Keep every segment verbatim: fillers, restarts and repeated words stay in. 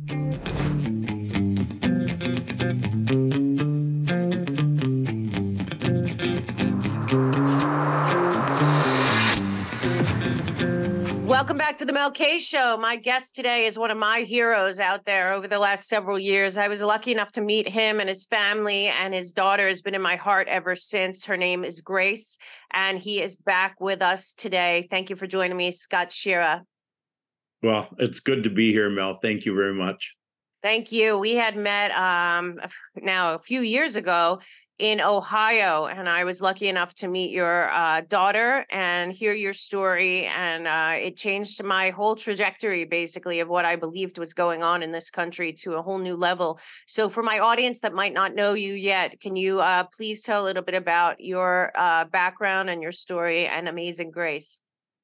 Welcome back to the Mel K Show. My guest today is one of my heroes out there over the last several years. I was lucky enough to meet him and his family, and his daughter has been in my heart ever since. Her name is Grace, and he is back with us today. Thank you for joining me, Scott Schira. Well, it's good to be here, Mel. Thank you very much. Thank you. We had met um, now a few years ago in Ohio, and I was lucky enough to meet your uh, daughter and hear your story. And uh, it changed my whole trajectory, basically, of what I believed was going on in this country to a whole new level. So for my audience that might not know you yet, can you uh, please tell a little bit about your uh, background and your story and Amazing Grace?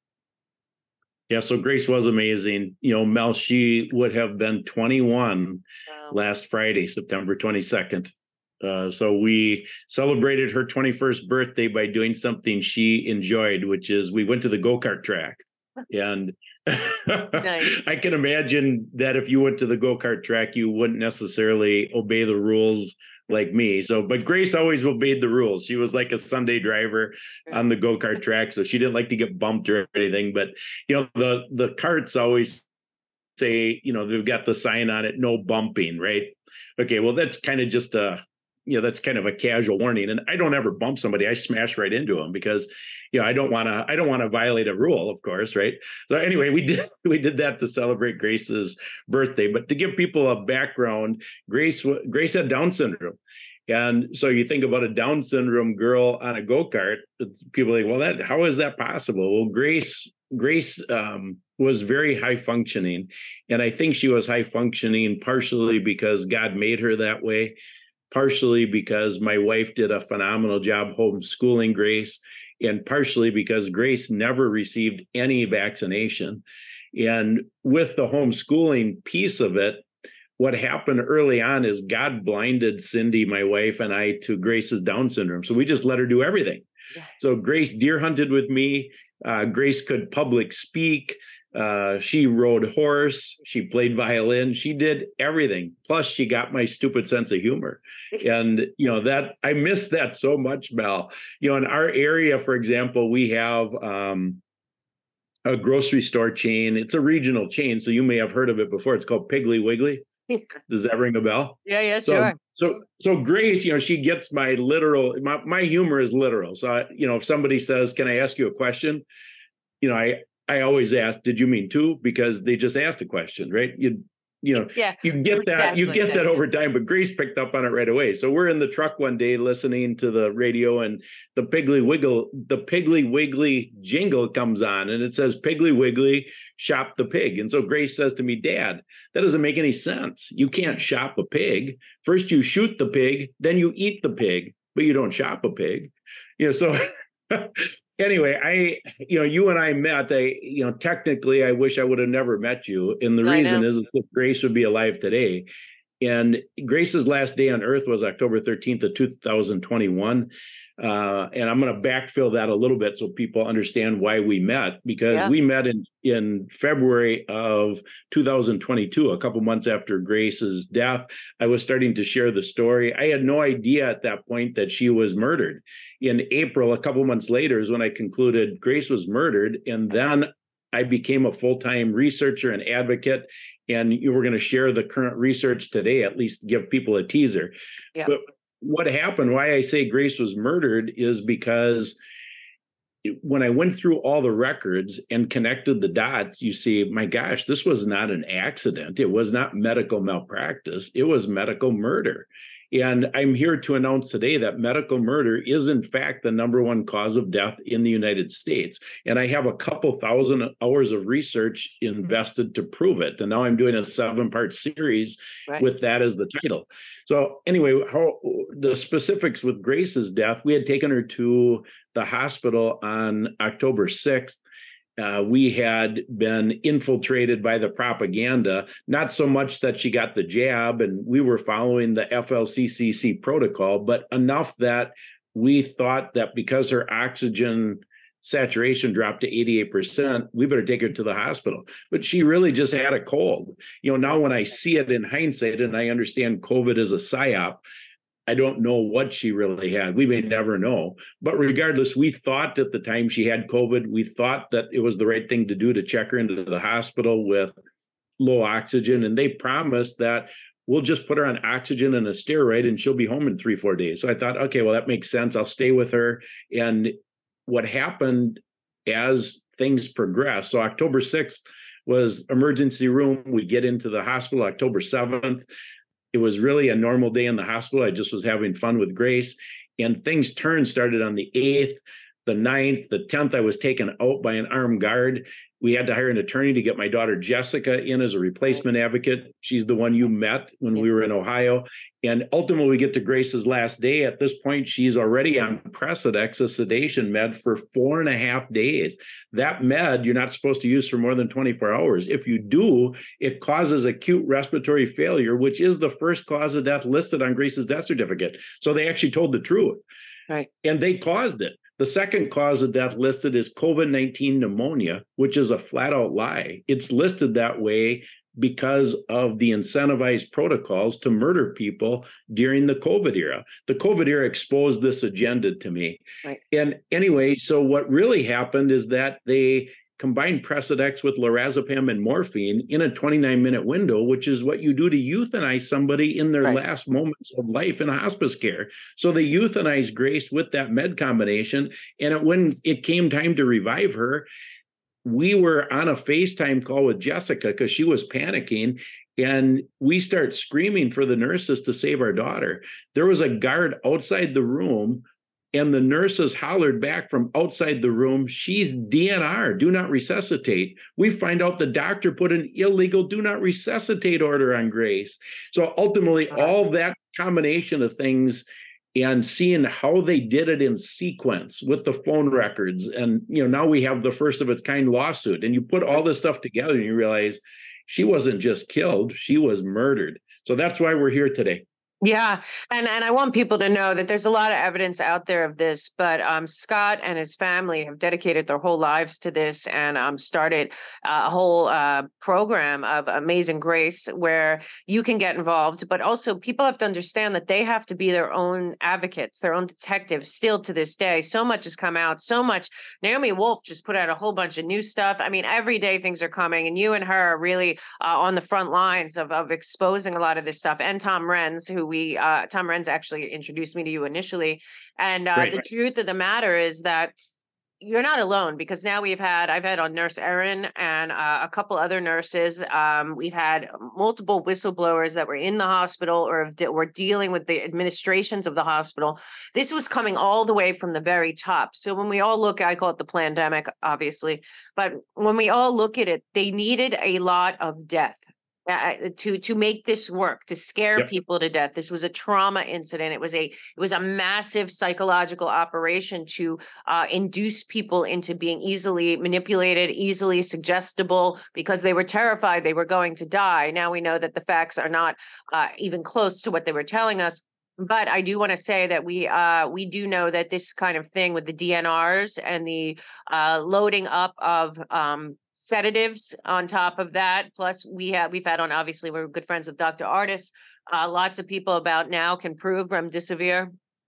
Yeah, so Grace was amazing. You know, Mel, she would have been twenty-one wow. last Friday, September twenty-second. Uh, so we celebrated her twenty-first birthday by doing something she enjoyed, which is we went to the go-kart track. And nice. I can imagine that if you went to the go-kart track, you wouldn't necessarily obey the rules like me. So, but Grace always obeyed the rules. She was like a Sunday driver on the go-kart track. So she didn't like to get bumped or anything, but you know, the, the carts always say, you know, they've got the sign on it, no bumping, right? Okay. Well, that's kind of just a, you know, that's kind of a casual warning. And I don't ever bump somebody. I smash right into them because, you know, I don't want to, I don't want to violate a rule, of course. Right. So anyway, we did, we did that to celebrate Grace's birthday, but to give people a background, Grace, Grace had Down syndrome. And so you think about a Down syndrome girl on a go-kart, people are like, well, that, how is that possible? Well, Grace, Grace um, was very high functioning. And I think she was high functioning partially because God made her that way, partially because my wife did a phenomenal job homeschooling Grace, and partially because Grace never received any vaccination. And with the homeschooling piece of it, what happened early on is God blinded Cindy, my wife, and I to Grace's Down syndrome. So we just let her do everything. Yeah. So Grace deer hunted with me. Uh, Grace could public speak. Uh, she rode horse. She played violin. She did everything. Plus, she got my stupid sense of humor. And, you know, that I miss that so much, Mel. You know, in our area, for example, we have um, a grocery store chain. It's a regional chain, so you may have heard of it before. It's called Piggly Wiggly. Does that ring a bell? Yeah, yeah, so, sure. So, so Grace, you know, she gets my literal, my, my humor is literal. So, I, you know, if somebody says, can I ask you a question? You know, I, I always ask, did you mean two? Because they just asked a question, right? You, you know, yeah, you get that, you get that over time, but Grace picked up on it right away. So we're in the truck one day listening to the radio, and the Piggly Wiggle, the Piggly Wiggly jingle comes on, and it says, Piggly Wiggly, shop the pig. And so Grace says to me, Dad, that doesn't make any sense. You can't shop a pig. First you shoot the pig, then you eat the pig, but you don't shop a pig. You know, so anyway, I, you know, you and I met, I, you know, technically, I wish I would have never met you. And the reason is that Grace would be alive today. And Grace's last day on earth was October thirteenth of two thousand twenty-one. Uh, and I'm going to backfill that a little bit so people understand why we met, because yeah. we met in, in February of two thousand twenty-two, a couple months after Grace's death. I was starting to share the story. I had no idea at that point that she was murdered. In April, a couple months later, is when I concluded Grace was murdered. And then I became a full-time researcher and advocate. And you were going to share the current research today, at least give people a teaser. Yeah. But what happened, why I say Grace was murdered, is because when I went through all the records and connected the dots, you see, my gosh, this was not an accident. It was not medical malpractice. It was medical murder. And I'm here to announce today that medical murder is, in fact, the number one cause of death in the United States. And I have a couple thousand hours of research invested to prove it. And now I'm doing a seven-part series right. with that as the title. So anyway, how the specifics with Grace's death, we had taken her to the hospital on October sixth. Uh, we had been infiltrated by the propaganda, not so much that she got the jab and we were following the F L C C C protocol, but enough that we thought that because her oxygen saturation dropped to eighty-eight percent. We better take her to the hospital. But she really just had a cold. You know, now when I see it in hindsight and I understand COVID is a psyop, I don't know what she really had. We may never know. But regardless, we thought at the time she had COVID, we thought that it was the right thing to do to check her into the hospital with low oxygen. And they promised that we'll just put her on oxygen and a steroid and she'll be home in three, four days. So I thought, okay, well, that makes sense. I'll stay with her. And what happened as things progressed, so October sixth was emergency room. We get into the hospital October seventh. It was really a normal day in the hospital. I just was having fun with Grace. And things turned, started on the eighth, the ninth, the tenth. I was taken out by an armed guard. We had to hire an attorney to get my daughter Jessica in as a replacement advocate. She's the one you met when we were in Ohio. And ultimately, we get to Grace's last day. At this point, she's already on Precedex, a sedation med, for four and a half days. That med, you're not supposed to use for more than twenty-four hours. If you do, it causes acute respiratory failure, which is the first cause of death listed on Grace's death certificate. So they actually told the truth. Right. And they caused it. The second cause of death listed is COVID nineteen pneumonia, which is a flat out lie. It's listed that way because of the incentivized protocols to murder people during the COVID era. The COVID era exposed this agenda to me. Right. And anyway, so what really happened is that they combined Precedex with lorazepam and morphine in a twenty-nine minute window, which is what you do to euthanize somebody in their Right. last moments of life in hospice care. So they euthanized Grace with that med combination. And it, when it came time to revive her, we were on a FaceTime call with Jessica because she was panicking. And we start screaming for the nurses to save our daughter. There was a guard outside the room, and the nurses hollered back from outside the room, she's D N R, do not resuscitate. We find out the doctor put an illegal do not resuscitate order on Grace. So ultimately, all that combination of things and seeing how they did it in sequence with the phone records. And, you know, now we have the first of its kind lawsuit. And you put all this stuff together and you realize she wasn't just killed, she was murdered. So that's why we're here today. Yeah. And and I want people to know that there's a lot of evidence out there of this, but um, Scott and his family have dedicated their whole lives to this and um, started a whole uh, program of Amazing Grace where you can get involved. But also people have to understand that they have to be their own advocates, their own detectives still to this day. So much has come out, so much. Naomi Wolf just put out a whole bunch of new stuff. I mean, every day things are coming, and you and her are really uh, on the front lines of, of exposing a lot of this stuff. And Tom Renz, who we, uh, Tom Renz actually introduced me to you initially. And uh, Right. the truth of the matter is that you're not alone, because now we've had, I've had on Nurse Erin and uh, a couple other nurses. Um, we've had multiple whistleblowers that were in the hospital or have de- were dealing with the administrations of the hospital. This was coming all the way from the very top. So when we all look, I call it the pandemic, obviously, but when we all look at it, they needed a lot of death. Uh, to to make this work, to scare Yep. people to death. This was a trauma incident. It was a it was a massive psychological operation to uh, induce people into being easily manipulated, easily suggestible, because they were terrified they were going to die. Now we know that the facts are not uh, even close to what they were telling us. But I do want to say that we uh, we do know that this kind of thing with the D N Rs and the uh, loading up of um, sedatives on top of that. Plus, we have we've had on, obviously, we're good friends with Doctor Artis. Uh, lots of people about now can prove remdesivir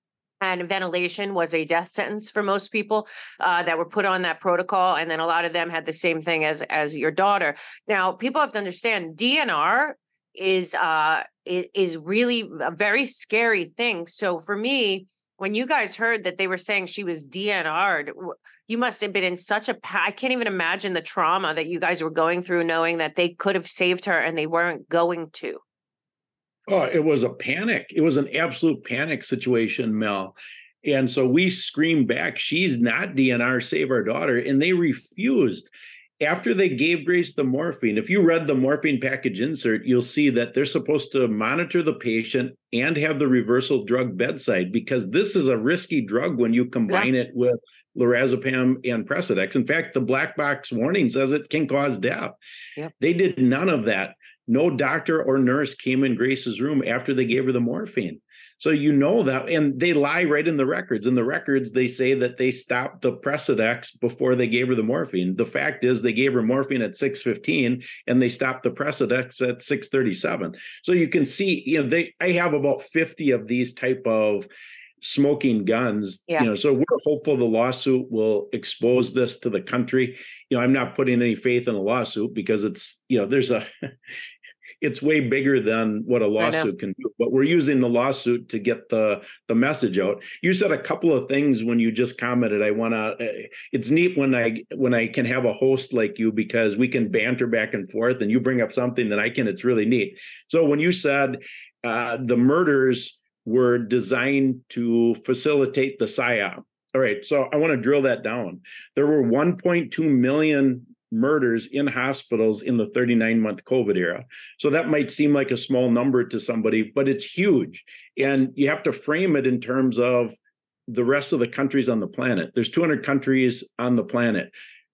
and ventilation was a death sentence for most people uh, that were put on that protocol, and then a lot of them had the same thing as as your daughter. Now, people have to understand D N R is uh i- is really a very scary thing. So for me, when you guys heard that they were saying she was D N R'd, w- you must have been in such a pa- I can't even imagine the trauma that you guys were going through, knowing that they could have saved her and they weren't going to. Oh, it was a panic. It was an absolute panic situation, Mel. And so we screamed back, she's not D N R, save our daughter. And they refused. After they gave Grace the morphine, if you read the morphine package insert, you'll see that they're supposed to monitor the patient and have the reversal drug bedside, because this is a risky drug when you combine Yeah. it with lorazepam and Precedex. In fact, the black box warning says it can cause death. Yep. They did none of that. No doctor or nurse came in Grace's room after they gave her the morphine. So you know that, and they lie right in the records. In the records, they say that they stopped the Precedex before they gave her the morphine. The fact is they gave her morphine at six fifteen and they stopped the Precedex at six thirty-seven. So you can see, you know, they I have about fifty of these type of smoking guns, Yeah. you know, so we're hopeful the lawsuit will expose this to the country. You know, I'm not putting any faith in a lawsuit because it's, you know, there's a it's way bigger than what a lawsuit can do, but we're using the lawsuit to get the the message out. You said a couple of things when you just commented. I want to, it's neat when I when I can have a host like you, because we can banter back and forth and you bring up something that I can, it's really neat. So when you said uh, the murders were designed to facilitate the PSYOP. All right, so I want to drill that down. There were one point two million murders in hospitals in the thirty-nine month COVID era. So that might seem like a small number to somebody, but it's huge. And you have to frame it in terms of the rest of the countries on the planet. There's two hundred countries on the planet.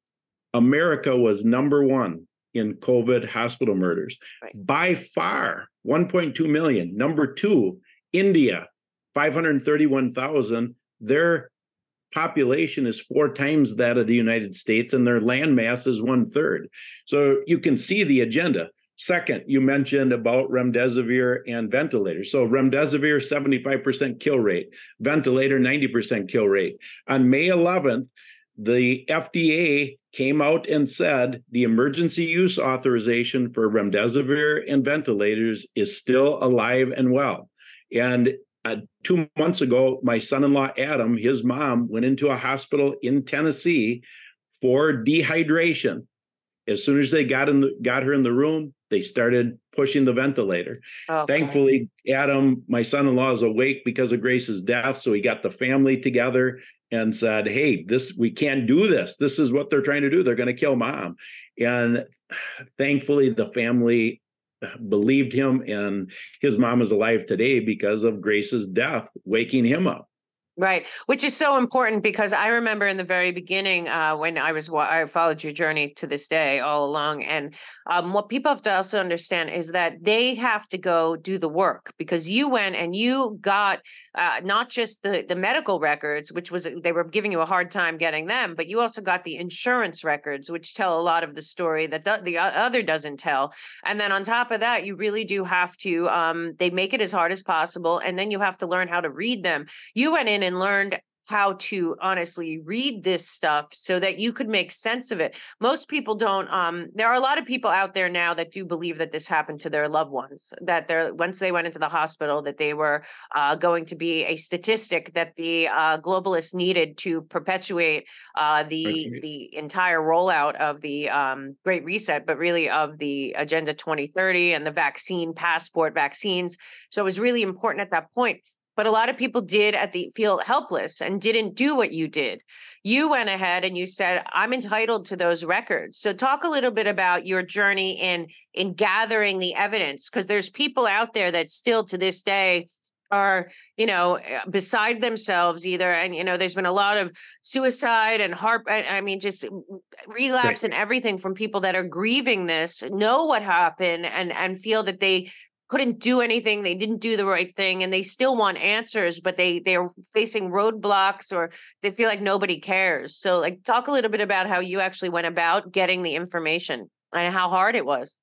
America was number one in COVID hospital murders. Right. By far, one point two million. Number two, India, five hundred thirty-one thousand. Their population is four times that of the United States, and their land mass is one third. So you can see the agenda. Second, you mentioned about remdesivir and ventilators. So remdesivir, seventy-five percent kill rate, ventilator, ninety percent kill rate. On May eleventh, the F D A came out and said the emergency use authorization for remdesivir and ventilators is still alive and well. And Uh, two months ago, my son-in-law, Adam, his mom went into a hospital in Tennessee for dehydration. As soon as they got in the, got her in the room, they started pushing the ventilator. Okay. Thankfully, Adam, my son-in-law, is awake because of Grace's death. So he got the family together and said, hey, this, we can't do this. This is what they're trying to do. They're going to kill mom. And thankfully, the family believed him, and his mom is alive today because of Grace's death, waking him up. Right, which is so important, because I remember in the very beginning uh, when I was, I followed your journey to this day all along. And um, what people have to also understand is that they have to go do the work, because you went and you got uh, not just the, the medical records, which was, they were giving you a hard time getting them, but you also got the insurance records, which tell a lot of the story that do, the other doesn't tell. And then on top of that, you really do have to, um, they make it as hard as possible. And then you have to learn how to read them. You went in and learned how to honestly read this stuff so that you could make sense of it. Most people don't. Um, there are a lot of people out there now that do believe that this happened to their loved ones, that they're, once they went into the hospital, that they were uh, going to be a statistic that the uh, globalists needed to perpetuate uh, the right. the entire rollout of the um, Great Reset, but really of the Agenda twenty thirty and the vaccine passport vaccines. So it was really important at that point. But a lot of people did at the feel helpless and didn't do what you did. You went ahead and you said, I'm entitled to those records. So talk a little bit about your journey in, in gathering the evidence, because there's people out there that still to this day are, you know, beside themselves either. And, you know, there's been a lot of suicide and heart, I mean, just relapse right. and everything from people that are grieving this, know what happened and, and feel that they couldn't do anything, they didn't do the right thing, and they still want answers, but they they're facing roadblocks, or they feel like nobody cares. So like, talk a little bit about how you actually went about getting the information and how hard it was.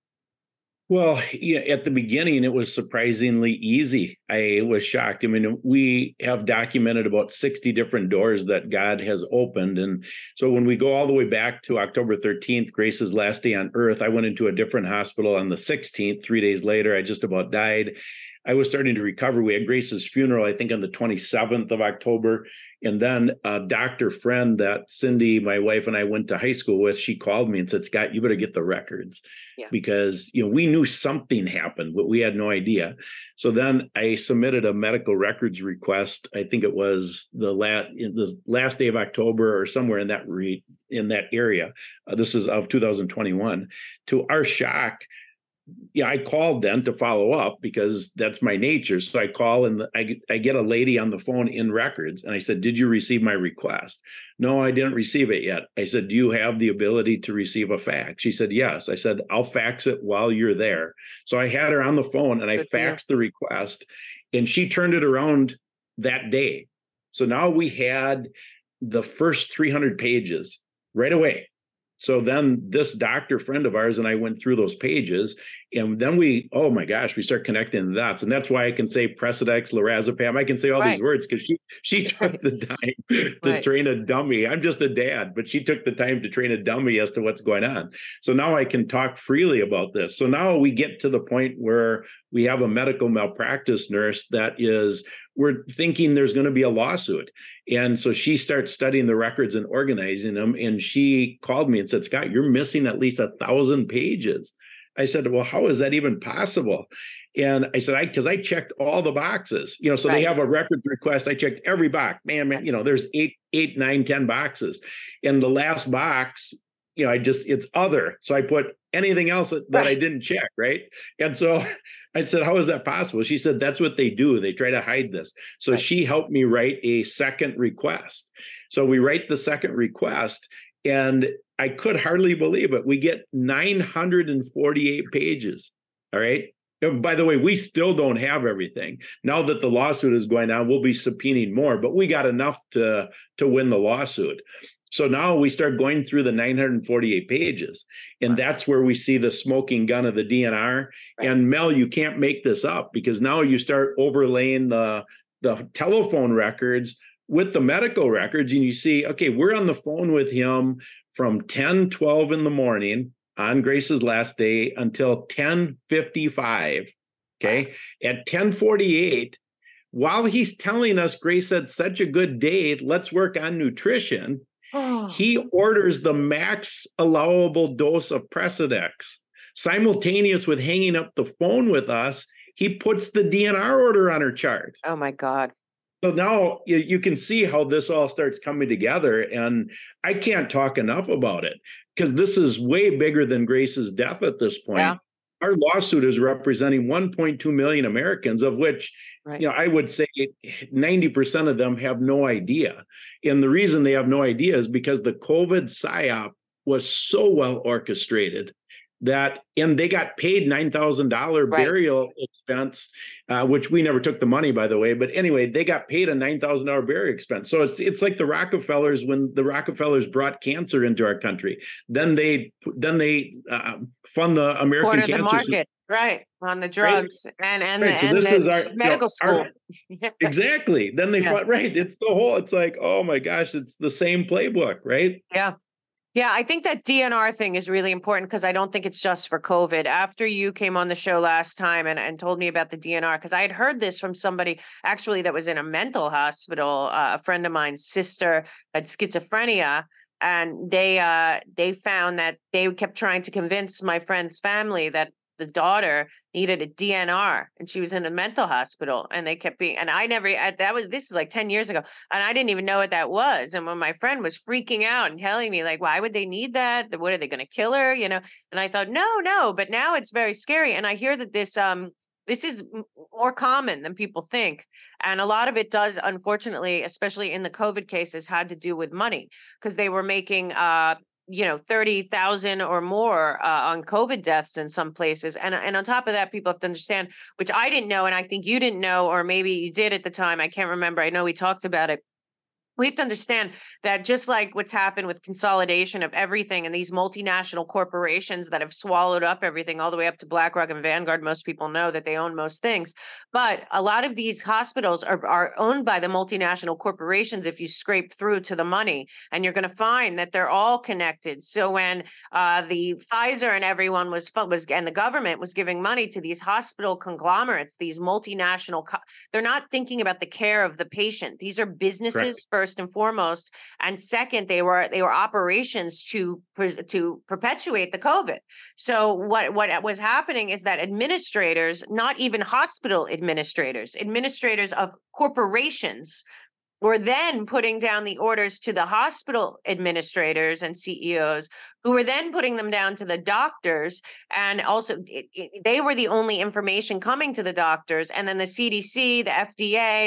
Well, yeah, at the beginning, it was surprisingly easy. I was shocked. I mean, we have documented about sixty different doors that God has opened. And so when we go all the way back to October thirteenth, Grace's last day on earth, I went into a different hospital on the sixteenth. Three days later, I just about died. I was starting to recover. We had Grace's funeral, I think, on the twenty-seventh of October. And then a doctor friend that Cindy, my wife, and I went to high school with, she called me and said, Scott, you better get the records. Yeah. Because, you know, we knew something happened, but we had no idea. So then I submitted a medical records request. I think it was the last, the last day of October or somewhere in that re, in that area. Uh, this is of two thousand twenty-one. To our shock, yeah, I called then to follow up because that's my nature. So I call and I, I get a lady on the phone in records. And I said, did you receive my request? No, I didn't receive it yet. I said, do you have the ability to receive a fax? She said, yes. I said, I'll fax it while you're there. So I had her on the phone and I faxed the request. and she turned it around that day. So now we had the first three hundred pages right away. So then this doctor friend of ours and I went through those pages, and then we, oh my gosh, we start connecting the dots. And that's why I can say Precedex, lorazepam. I can say all Right. these words because she she took the time to Right. train a dummy. I'm just a dad, but she took the time to train a dummy as to what's going on. So now I can talk freely about this. So now we get to the point where we have a medical malpractice nurse that is, we're thinking there's going to be a lawsuit. And so she starts studying the records and organizing them. And she called me and said, Scott, you're missing at least a thousand pages. I said, well, how is that even possible? And I said, I, because I checked all the boxes, you know, so right. They have a records request. I checked every box, man, man, you know, there's eight, eight, nine, ten boxes. And the last box, you know, I just, it's other. So I put anything else that, that right. I didn't check. Right. And so I said, how is that possible? She said, that's what they do. They try to hide this. So right. She helped me write a second request. So we write the second request, and I could hardly believe it. We get nine hundred forty-eight pages. All right. And by the way, we still don't have everything. Now that the lawsuit is going on, we'll be subpoenaing more, but we got enough to, to win the lawsuit. So now we start going through the nine hundred forty-eight pages, and that's where we see the smoking gun of the D N R. Right. And Mel, you can't make this up, because now you start overlaying the, the telephone records with the medical records, and you see, okay, we're on the phone with him from ten twelve in the morning on Grace's last day until ten fifty-five. Okay. Wow. At ten forty-eight, while he's telling us Grace had such a good day, let's work on nutrition, he orders the max allowable dose of Precedex. Simultaneous with hanging up the phone with us, he puts the D N R order on her chart. Oh my God. So now you, you can see how this all starts coming together, and I can't talk enough about it, because this is way bigger than Grace's death at this point. Yeah. Our lawsuit is representing one point two million Americans, of which, right. you know, I would say ninety percent of them have no idea. And the reason they have no idea is because the COVID psyop was so well orchestrated that, and they got paid nine thousand dollars right. burial expense, uh, which we never took the money, by the way. But anyway, they got paid a nine thousand dollars burial expense. So it's it's like the Rockefellers, when the Rockefellers brought cancer into our country, then they then they uh, fund the American Corner Cancer the market, right, on the drugs right. and and, right. and so the our, medical you know, school. Our, exactly. Then they yeah. fought, right. It's the whole, it's like, oh my gosh, it's the same playbook, right? Yeah. Yeah, I think that D N R thing is really important, because I don't think it's just for COVID. After you came on the show last time and, and told me about the D N R, because I had heard this from somebody actually that was in a mental hospital, uh, a friend of mine's sister had schizophrenia, and they uh, they found that they kept trying to convince my friend's family that the daughter needed a D N R, and she was in a mental hospital, and they kept being, and I never, that was, this is like ten years ago, and I didn't even know what that was. And when my friend was freaking out and telling me, like, why would they need that? What, are they going to kill her? You know? And I thought, no, no, but now it's very scary. And I hear that this, um, this is more common than people think. And a lot of it does, unfortunately, especially in the COVID cases, had to do with money, because they were making, uh, you know, thirty thousand or more uh, on COVID deaths in some places. And, and on top of that, people have to understand, which I didn't know, and I think you didn't know, or maybe you did at the time, I can't remember. I know we talked about it. We have to understand that just like what's happened with consolidation of everything and these multinational corporations that have swallowed up everything all the way up to BlackRock and Vanguard, most people know that they own most things. But a lot of these hospitals are, are owned by the multinational corporations if you scrape through to the money, and you're going to find that they're all connected. So when uh, the Pfizer and everyone was, was, and the government was giving money to these hospital conglomerates, these multinational, co- they're not thinking about the care of the patient. These are businesses Correct. First and foremost, and second, they were they were operations to to perpetuate the COVID. So what what was happening is that administrators, not even hospital administrators, administrators of corporations, were then putting down the orders to the hospital administrators and C E Os, who were then putting them down to the doctors. And also it, it, they were the only information coming to the doctors. And then the C D C, the F D A,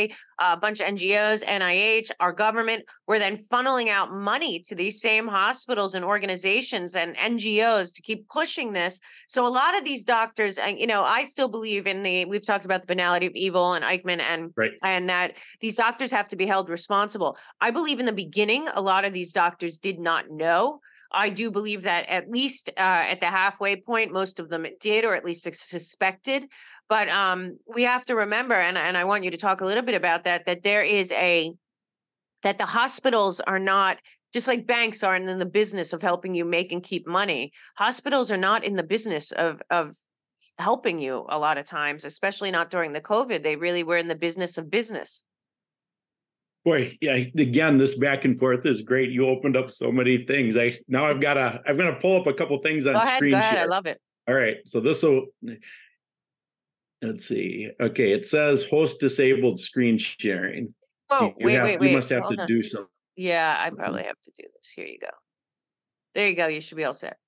a bunch of N G Os, N I H, our government, were then funneling out money to these same hospitals and organizations and N G Os to keep pushing this. So a lot of these doctors, and you know, I still believe in the, we've talked about the banality of evil and Eichmann, and Right. and that these doctors have to be held responsible. I believe in the beginning, a lot of these doctors did not know. I do believe that at least uh, at the halfway point, most of them did, or at least sus- suspected. But um, we have to remember, and, and I want you to talk a little bit about that, that there is a, that the hospitals are not, just like banks are in the business of helping you make and keep money. Hospitals are not in the business of, of helping you a lot of times, especially not during the COVID. They really were in the business of business. Boy, yeah. Again, this back and forth is great. You opened up so many things. I now I've got to I'm going to pull up a couple things on Go ahead, screen go ahead. I share. love it. All right, so this will. Let's see. Okay, it says host disabled screen sharing. Do Oh, you wait, have? wait, You wait. must have Hold to on. do something. Yeah, I probably have to do this. Here you go. There you go. You should be all set.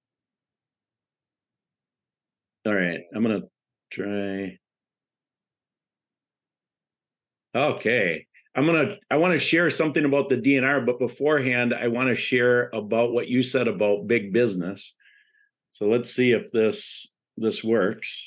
All right, I'm gonna try. Okay, I'm gonna. I want to share something about the D N R, but beforehand, I want to share about what you said about big business. So let's see if this this works.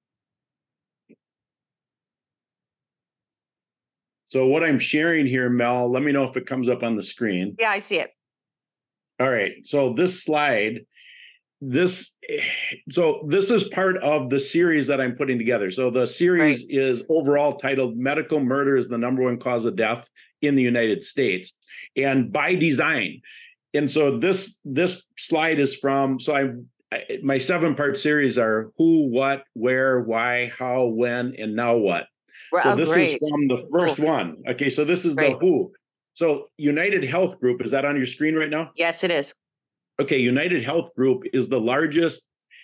So what I'm sharing here, Mel, let me know if it comes up on the screen. Yeah, I see it. All right. So this slide, this, so this is part of the series that I'm putting together. So the series Right. is overall titled Medical Murder is the Number One Cause of Death in the United States, and by design. And so this this slide is from, so I my seven part series are who, what, where, why, how, when, and now what. So Oh, this great. is from the first Cool. one. Okay, so this is Great. the who. So United Health Group, is that on your screen right now? Yes, it is. Okay, United Health Group is the largest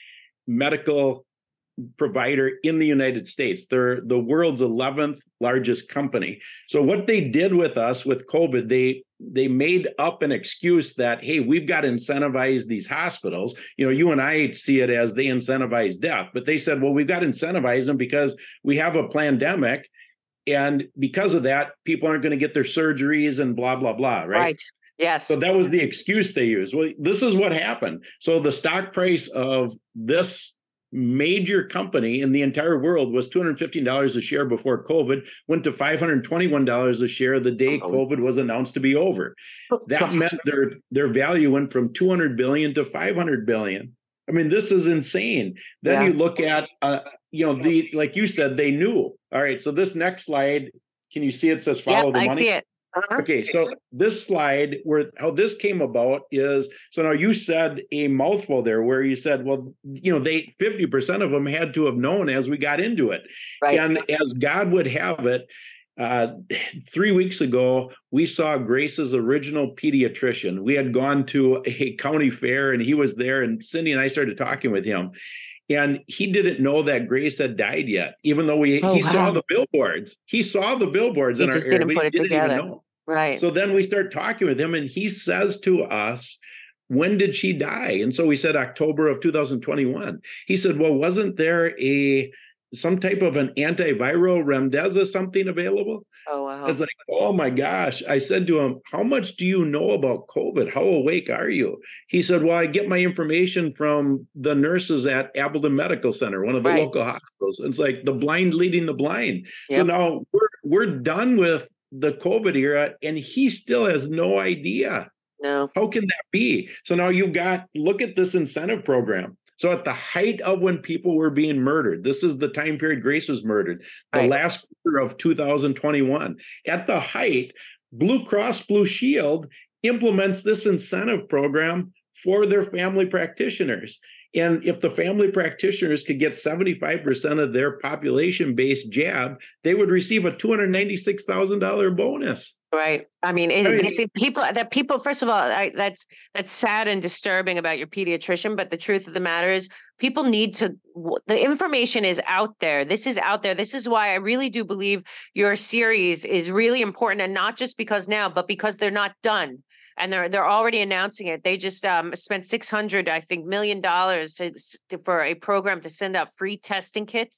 medical provider in the United States. They're the world's eleventh largest company. So what they did with us with COVID, they they made up an excuse that, hey, we've got to incentivize these hospitals. You know, you and I see it as they incentivize death, but they said, well, we've got to incentivize them because we have a pandemic. And because of that, people aren't going to get their surgeries and blah, blah, blah, right? Right. Yes. So that was the excuse they used. Well, this is what happened. So the stock price of this major company in the entire world was two hundred fifteen dollars a share before COVID, went to five hundred twenty-one dollars a share the day COVID was announced to be over. That meant their their value went from two hundred billion to five hundred billion. I mean, this is insane. Then Yeah. you look at, uh, you know, the, like you said, they knew. All right. So this next slide, can you see it says follow Yep, the I money? see it. Uh-huh. Okay, so this slide, where how this came about is, so now you said a mouthful there where you said, well, you know, they fifty percent of them had to have known as we got into it. Right. And as God would have it, uh, three weeks ago, we saw Grace's original pediatrician. We had gone to a county fair and he was there, and Cindy and I started talking with him. And he didn't know that Grace had died yet, even though we Oh, he wow. saw the billboards. He saw the billboards He in our just area, didn't but put he it didn't together. even know. Right. So then we start talking with him, and he says to us, when did she die? And so we said October of two thousand twenty-one. He said, well, wasn't there a some type of an antiviral Remdesivir something available? Oh, wow. It's like, oh my gosh. I said to him, how much do you know about COVID? How awake are you? He said, well, I get my information from the nurses at Appleton Medical Center, one of the Right. local hospitals. It's like the blind leading the blind. So Yep. now we're we're done with the COVID era, and he still has no idea. No. How can that be? So now you've got, look at this incentive program. So at the height of when people were being murdered, this is the time period Grace was murdered, the Right. last quarter of two thousand twenty-one. At the height, Blue Cross Blue Shield implements this incentive program for their family practitioners. And if the family practitioners could get seventy-five percent of their population-based jab, they would receive a two hundred ninety-six thousand dollars bonus. Right. I mean, it, I mean- you see, people that people. First of all, I, that's that's sad and disturbing about your pediatrician. But the truth of the matter is, people need to. The information is out there. This is out there. This is why I really do believe your series is really important, and not just because now, but because they're not done. And they're they're already announcing it. They just um, spent six hundred, I think, million dollars to, to for a program to send out free testing kits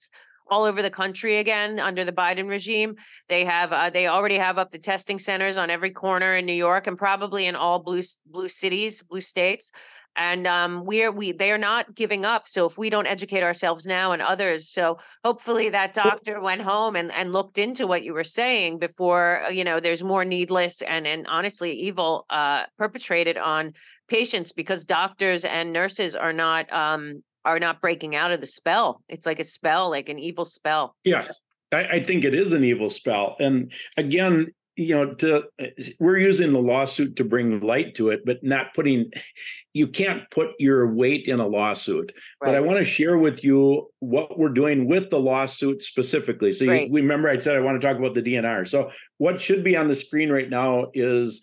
all over the country again under the Biden regime. They have uh, they already have up the testing centers on every corner in New York and probably in all blue blue cities, blue states. And um, we're we they are not giving up. So if we don't educate ourselves now and others, so hopefully that doctor went home and, and looked into what you were saying before, you know, there's more needless and and honestly evil uh, perpetrated on patients because doctors and nurses are not um, are not breaking out of the spell. It's like a spell, like an evil spell. Yes, I, I think it is an evil spell. And again, you know, to we're using the lawsuit to bring light to it, but not putting, you can't put your weight in a lawsuit. Right. But I want to share with you what we're doing with the lawsuit specifically. So you, remember I said I want to talk about the D N R. So what should be on the screen right now is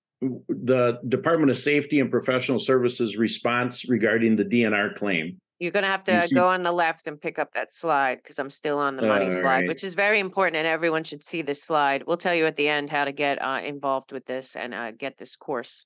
the Department of Safety and Professional Services response regarding the D N R claim. You're going to have to go on the left and pick up that slide because I'm still on the money slide, right, which is very important and everyone should see this slide. We'll tell you at the end how to get uh, involved with this and uh, get this course.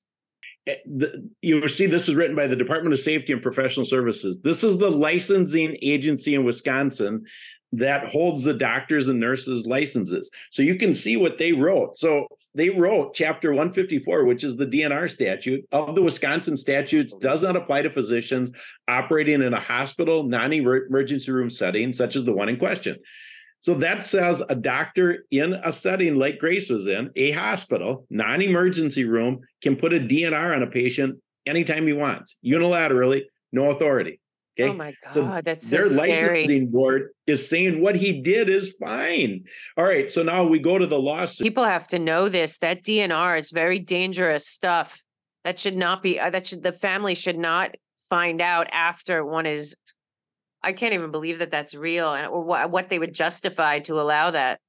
The, you will see this is written by the Department of Safety and Professional Services. This is the licensing agency in Wisconsin that holds the doctors and nurses licenses. So you can see what they wrote. So they wrote chapter one fifty-four, which is the D N R statute of the Wisconsin statutes, does not apply to physicians operating in a hospital, non-emergency room setting, such as the one in question. So that says a doctor in a setting like Grace was in, a hospital, non-emergency room, can put a D N R on a patient anytime he wants, unilaterally, no authority. Okay. Oh my God, so that's so their scary. licensing board is saying what he did is fine. All right. So now we go to the lawsuit. People have to know this. That D N R is very dangerous stuff. That should not be, uh, that should, the family should not find out after one is, I can't even believe that that's real and or what, what they would justify to allow that.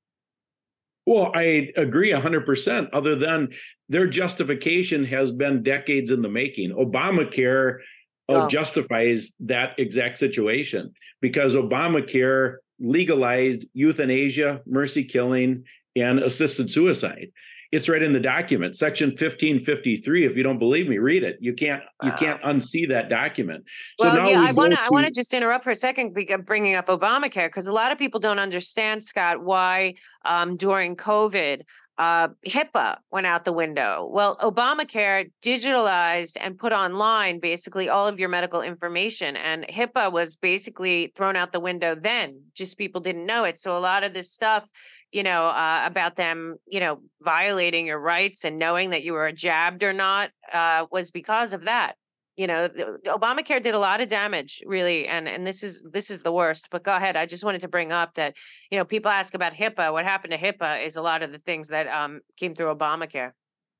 Well, I agree one hundred percent, other than their justification has been decades in the making. Obamacare Oh. justifies that exact situation because Obamacare legalized euthanasia, mercy killing, and assisted suicide. It's right in the document, section fifteen fifty-three. If you don't believe me, read it. You can't you can't unsee that document. So well, yeah, we I want to I want to just interrupt for a second, bringing up Obamacare, because a lot of people don't understand, Scott, why um, during COVID. Uh, HIPAA went out the window. Well, Obamacare digitalized and put online basically all of your medical information, and HIPAA was basically thrown out the window then. Just people didn't know it. So a lot of this stuff, you know, uh, about them, you know, violating your rights and knowing that you were jabbed or not uh, was because of that. You know, the, the Obamacare did a lot of damage, really, and and this is this is the worst. But go ahead. I just wanted to bring up that, you know, people ask about HIPAA. What happened to HIPAA is a lot of the things that um, came through Obamacare.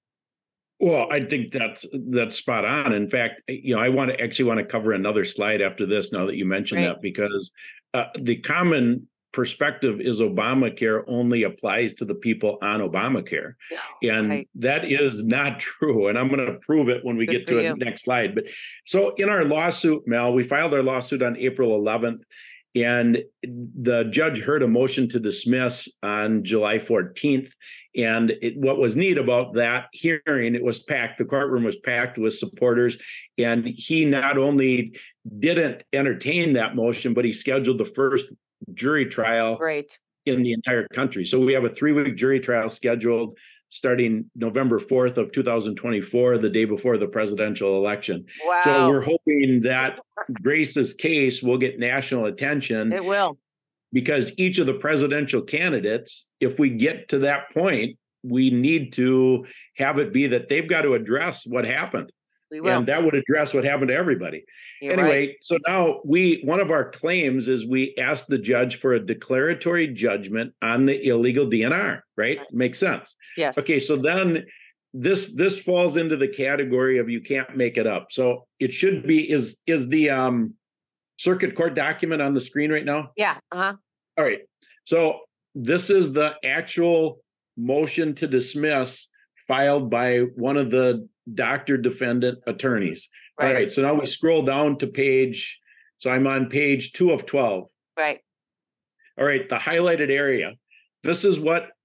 Well, I think that's that's spot on. In fact, you know, I want to actually want to cover another slide after this. Now that you mentioned right. that, because uh, the common perspective is Obamacare only applies to the people on Obamacare. Yeah, and right. that is not true. And I'm going to prove it when we Good get to the next slide. But so in our lawsuit, Mel, we filed our lawsuit on April eleventh, and the judge heard a motion to dismiss on July fourteenth. And it, what was neat about that hearing, it was packed. The courtroom was packed with supporters. And he not only didn't entertain that motion, but he scheduled the first jury trial right. in the entire country. So we have a three-week jury trial scheduled starting November fourth of two thousand twenty-four, the day before the presidential election. Wow. So we're hoping that Grace's case will get national attention. It will. Because each of the presidential candidates, if we get to that point, we need to have it be that they've got to address what happened. We will. And that would address what happened to everybody. You're anyway, right. so now we, one of our claims is we asked the judge for a declaratory judgment on the illegal D N R, right? right. Makes sense. Yes. Okay, so then this this falls into the category of you can't make it up. So it should be, is is the um, circuit court document on the screen right now? Yeah. Uh-huh. All right. So this is the actual motion to dismiss filed by one of the doctor defendant attorneys. Right. All right. So now we scroll down to page. So I'm on page two of twelve. Right. All right. The highlighted area. This is what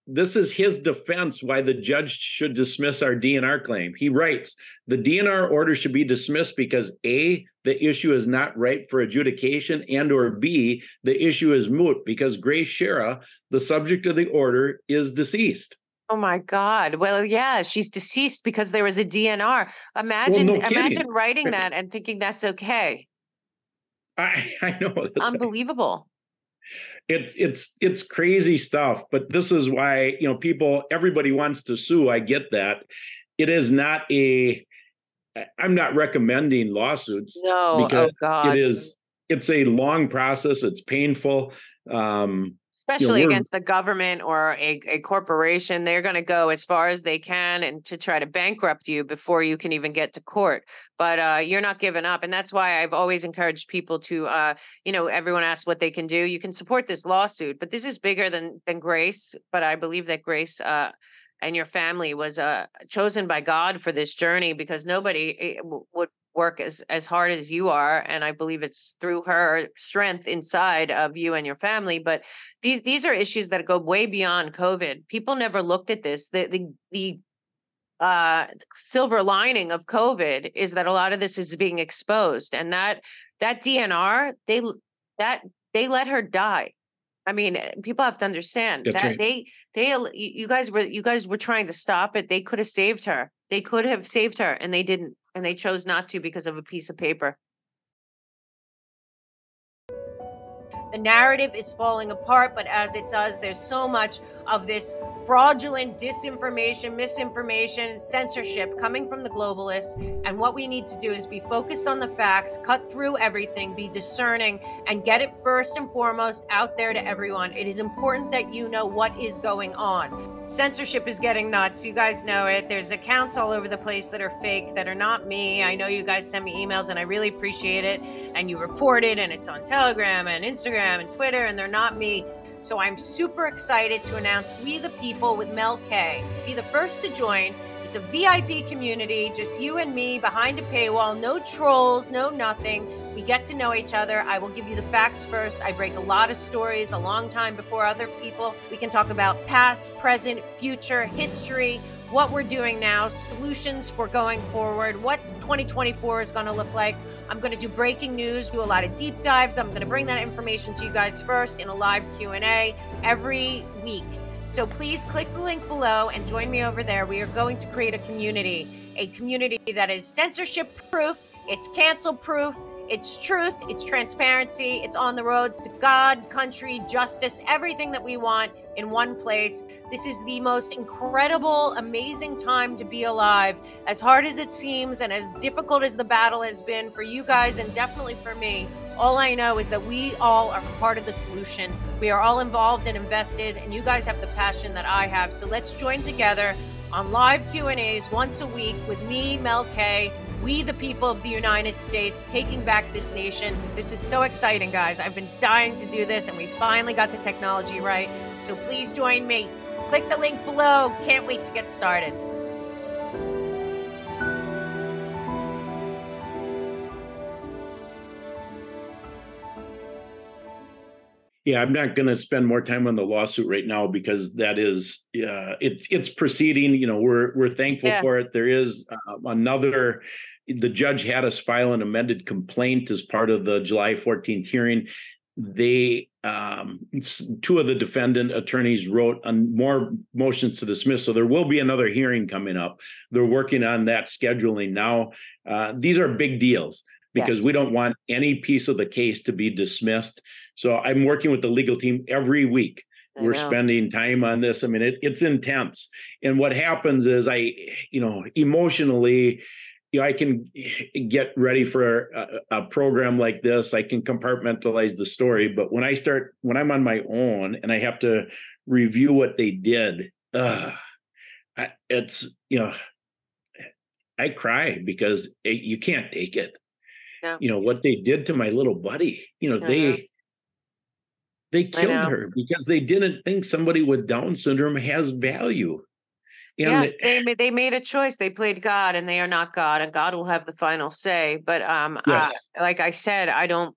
this is his defense why the judge should dismiss our D N R claim. He writes, the D N R order should be dismissed because A, the issue is not ripe for adjudication, and or B, the issue is moot because Grace Schara, the subject of the order, is deceased. Oh my God. Well, yeah, she's deceased because there was a D N R. Imagine, Well, no imagine kidding. writing that and thinking that's okay. I, I know. That's Unbelievable. It's it's it's crazy stuff, but this is why, you know, people, everybody wants to sue. I get that. It is not a, I'm not recommending lawsuits. No, because oh God. it is, it's a long process. It's painful. Um, Especially you know, against the government or a, a corporation. They're going to go as far as they can and to try to bankrupt you before you can even get to court. But uh, you're not giving up. And that's why I've always encouraged people to, uh, you know, everyone asks what they can do. You can support this lawsuit, but this is bigger than than Grace. But I believe that Grace uh, and your family was uh, chosen by God for this journey, because nobody eh, w- would work as as hard as you are, and I believe it's through her strength inside of you and your family. But these these are issues that go way beyond COVID. People never looked at this. The the the uh silver lining of COVID is that a lot of this is being exposed, and that that D N R, they that they let her die. I mean, eh, people have to understand that's that right. they they you you guys were you guys were trying to stop it. They could have saved her. They could have saved her, and they didn't, and they chose not to because of a piece of paper. The narrative is falling apart, but as it does, there's so much of this fraudulent disinformation, misinformation, censorship coming from the globalists. And what we need to do is be focused on the facts, cut through everything, be discerning, and get it first and foremost out there to everyone. It is important that you know what is going on. Censorship is getting nuts. You guys know it. There's accounts all over the place that are fake, that are not me. I know you guys send me emails and I really appreciate it. And you report it, and it's on Telegram and Instagram and Twitter, and they're not me. So I'm super excited to announce We the People with Mel K. Be the first to join. It's a V I P community, just you and me behind a paywall, no trolls, no nothing. We get to know each other. I will give you the facts first. I break a lot of stories a long time before other people. We can talk about past, present, future, history, what we're doing now, solutions for going forward, what twenty twenty-four is going to look like. I'm going to do breaking news, do a lot of deep dives. I'm going to bring that information to you guys first in a live Q and A every week. So please click the link below and join me over there. We are going to create a community, a community that is censorship proof, it's cancel proof, it's truth, it's transparency, it's on the road to God, country, justice, everything that we want in one place. This is the most incredible, amazing time to be alive. As hard as it seems and as difficult as the battle has been for you guys and definitely for me, all I know is that we all are part of the solution. We are all involved and invested, and you guys have the passion that I have. So let's join together on live Q and A's once a week with me, Mel K, we the people of the United States, taking back this nation. This is so exciting, guys. I've been dying to do this, and we finally got the technology right. So please join me. Click the link below. Can't wait to get started. Yeah, I'm not going to spend more time on the lawsuit right now because that is, uh, it's it's proceeding. You know, we're we're thankful Yeah. for it. There is uh, another. The judge had us file an amended complaint as part of the July fourteenth hearing. They, um, two of the defendant attorneys wrote on more motions to dismiss. So there will be another hearing coming up. They're working on that scheduling now. Uh, these are big deals because Yes. we don't want any piece of the case to be dismissed. So I'm working with the legal team every week. I We're know. spending time on this. I mean, it, it's intense. And what happens is I, you know, emotionally, you know, I can get ready for a, a program like this. I can compartmentalize the story. But when I start, when I'm on my own and I have to review what they did, uh, I, it's, you know, I cry because it, you can't take it. No. You know, what they did to my little buddy, you know, I they, know. they I killed know. her because they didn't think somebody with Down syndrome has value. And Yeah, the- they made they made a choice. They played God, and they are not God, and God will have the final say. But um, uh, yes, like I said, I don't.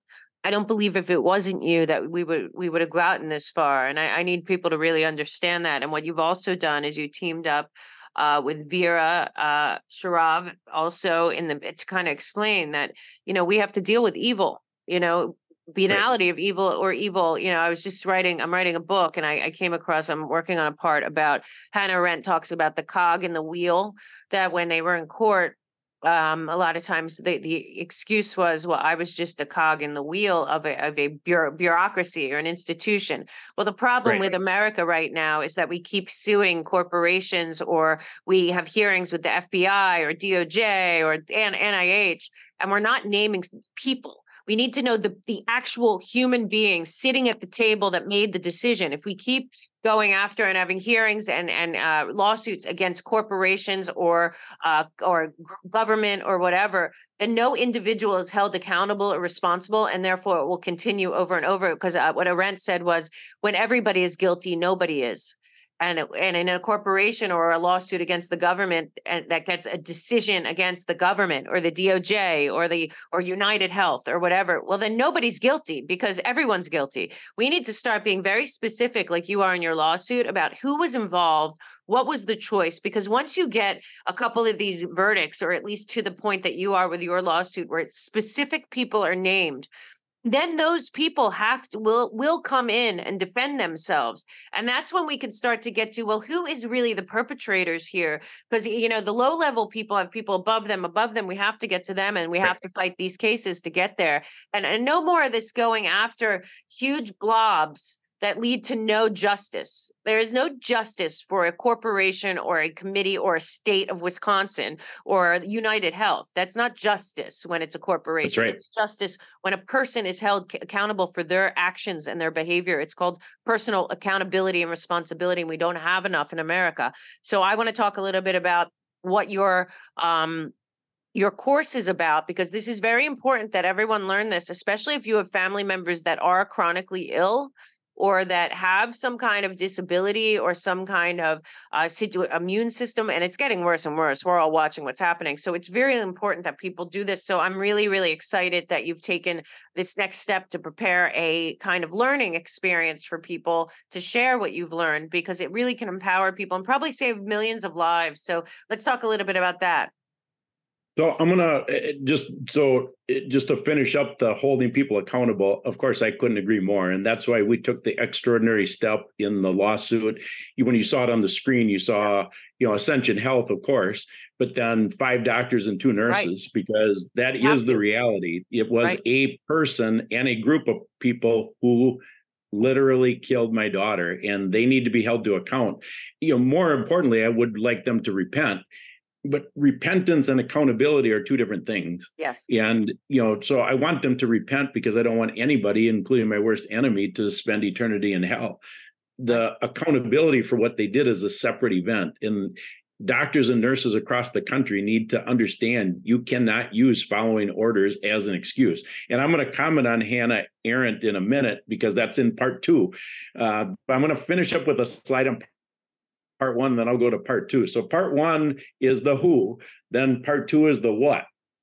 I don't believe if it wasn't you that we would we would have gotten this far. And I, I need people to really understand that. And what you've also done is you teamed up uh, with Vera uh, Sharav also in the to kind of explain that, you know, we have to deal with evil, you know, banality of evil or evil. You know, I was just writing, I'm writing a book and I, I came across, I'm working on a part about Hannah Arendt talks about the cog in the wheel, that when they were in court, um, a lot of times the, the excuse was, well, I was just a cog in the wheel of a, of a bureau, bureaucracy or an institution. Well, the problem Right. with America right now is that we keep suing corporations, or we have hearings with the F B I or D O J or N I H, and we're not naming people. We need to know the, the actual human being sitting at the table that made the decision. If we keep going after and having hearings and, and uh, lawsuits against corporations or uh, or government or whatever, then no individual is held accountable or responsible, and therefore it will continue over and over. Because uh, what Arendt said was, when everybody is guilty, nobody is. And, and in a corporation or a lawsuit against the government, and that gets a decision against the government or the D O J or the or United Health or whatever, well, then nobody's guilty because everyone's guilty. We need to start being very specific, like you are in your lawsuit, about who was involved, what was the choice. Because once you get a couple of these verdicts, or at least to the point that you are with your lawsuit, where specific people are named, then those people have to will will come in and defend themselves. And that's when we can start to get to, well, who is really the perpetrators here? Because, you know, the low level people have people above them above them. We have to get to them, and we have to fight these cases to get there. And and no more of this going after huge blobs that lead to no justice. There is no justice for a corporation or a committee or a state of Wisconsin or United Health. That's not justice when it's a corporation. That's right. It's justice when a person is held c- accountable for their actions and their behavior. It's called personal accountability and responsibility, and we don't have enough in America. So I want to talk a little bit about what your um, your course is about, because this is very important that everyone learn this, especially if you have family members that are chronically ill, or that have some kind of disability or some kind of uh, situ- immune system, and it's getting worse and worse. We're all watching what's happening. So it's very important that people do this. So I'm really, really excited that you've taken this next step to prepare a kind of learning experience for people to share what you've learned, because it really can empower people and probably save millions of lives. So let's talk a little bit about that. So I'm gonna just so just to finish up the holding people accountable. Of course, I couldn't agree more, and that's why we took the extraordinary step in the lawsuit. When you saw it on the screen, you saw you know Ascension Health, of course, but then five doctors and two nurses, right, because that is the reality. It was right. a person and a group of people who literally killed my daughter, and they need to be held to account. You know, more importantly, I would like them to repent. But repentance and accountability are two different things. Yes. And, you know, so I want them to repent because I don't want anybody, including my worst enemy, to spend eternity in hell. The accountability for what they did is a separate event. And doctors and nurses across the country need to understand you cannot use following orders as an excuse. And I'm going to comment on Hannah Arendt in a minute because that's in part two. Uh, but I'm going to finish up with a slide on part one, then I'll go to part two. So part one is the who, then part two is the what.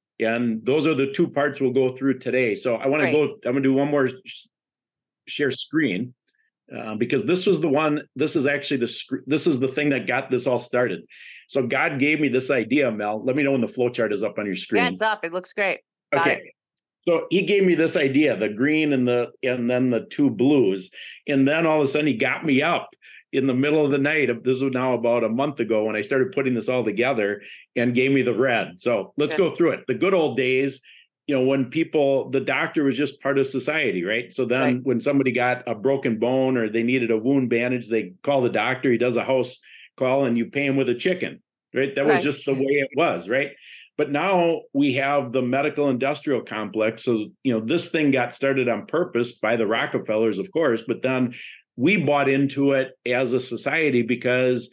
And those are the two parts we'll go through today. So I want to go, I'm gonna do one more sh- share screen uh, because this was the one, this is actually the, sc- this is the thing that got this all started. So God gave me this idea, Mel. Let me know when the flow chart is up on your screen. Yeah, it's up, it looks great. Got okay. It. So he gave me this idea, the green and the, and then the two blues. And then all of a sudden he got me up in the middle of the night. This was now about a month ago when I started putting this all together, and gave me the red. So let's yeah. go through it. The good old days, you know, when people, the doctor was just part of society, right? So then right. when somebody got a broken bone or they needed a wound bandage, they call the doctor, he does a house call and you pay him with a chicken, right? That right. was just the way it was, right? But now we have the medical industrial complex. So, you know, this thing got started on purpose by the Rockefellers, of course, but then we bought into it as a society because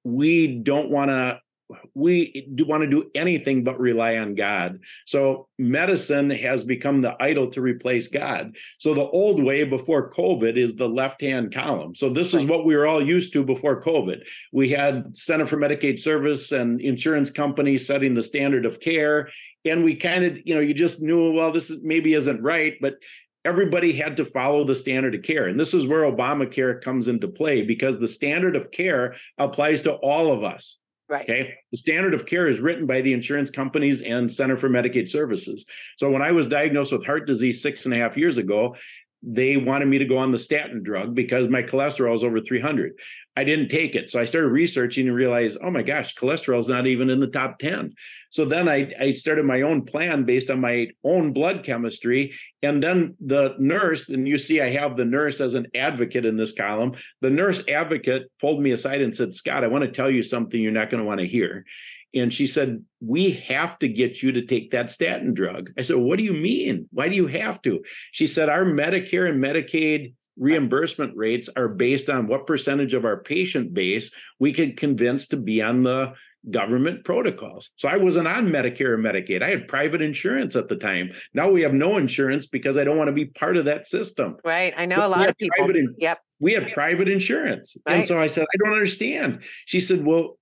we don't want to, we do want to do anything but rely on God. So medicine has become the idol to replace God. So the old way before COVID is the left-hand column. So this right. is what we were all used to before COVID. We had Center for Medicaid Service and insurance companies setting the standard of care. And we kind of, you know, you just knew, well, this is maybe isn't right, but everybody had to follow the standard of care. And this is where Obamacare comes into play, because the standard of care applies to all of us. Right. Okay. The standard of care is written by the insurance companies and Center for Medicaid Services. So when I was diagnosed with heart disease six and a half years ago, they wanted me to go on the statin drug because my cholesterol is over three hundred. I didn't take it. So I started researching and realized, oh my gosh, cholesterol is not even in the top ten. So then I, I started my own plan based on my own blood chemistry. And then the nurse, and you see I have the nurse as an advocate in this column, the nurse advocate pulled me aside and said, Scott, I want to tell you something you're not going to want to hear. And she said, we have to get you to take that statin drug. I said, what do you mean? Why do you have to? She said, our Medicare and Medicaid reimbursement rates are based on what percentage of our patient base we could convince to be on the government protocols. So I wasn't on Medicare or Medicaid. I had private insurance at the time. Now we have no insurance because I don't want to be part of that system. Right. I know but a lot of people. In, yep. We had private insurance. Right. And so I said, I don't understand. She said, well,